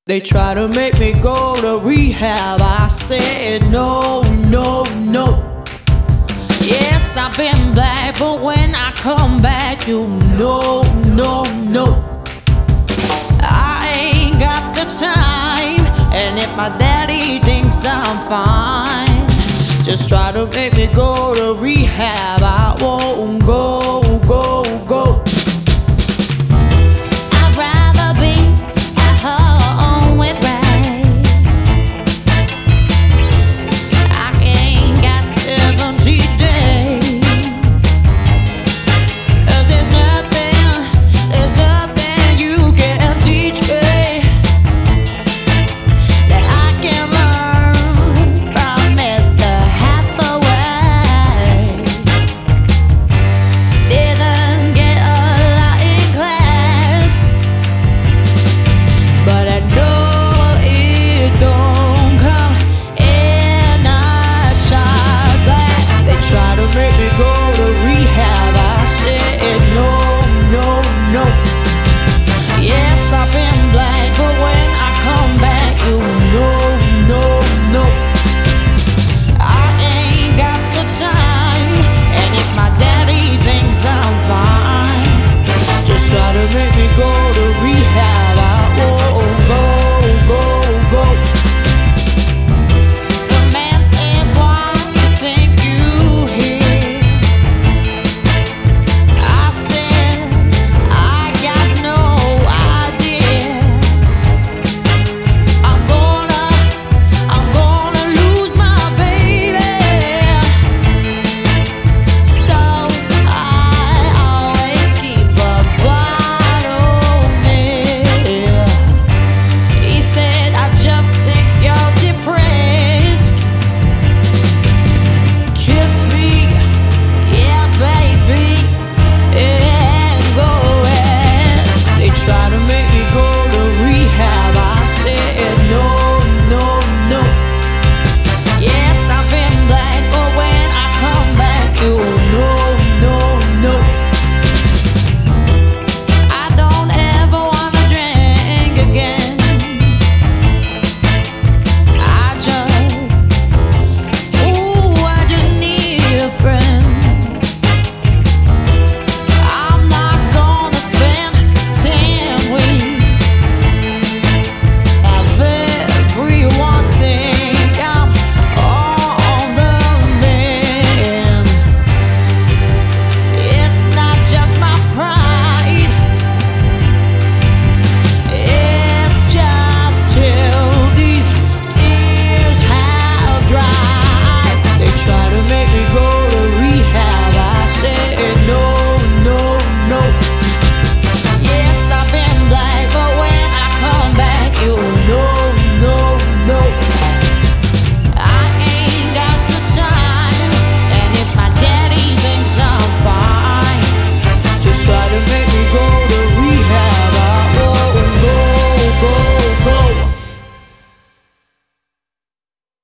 They try to make me go to rehab. I said no, no, no. Yes, I've been black, but when I come back, you know, no, no. I ain't got the time, and if my daddy thinks I'm fine, just try to make me go to rehab. I won't go.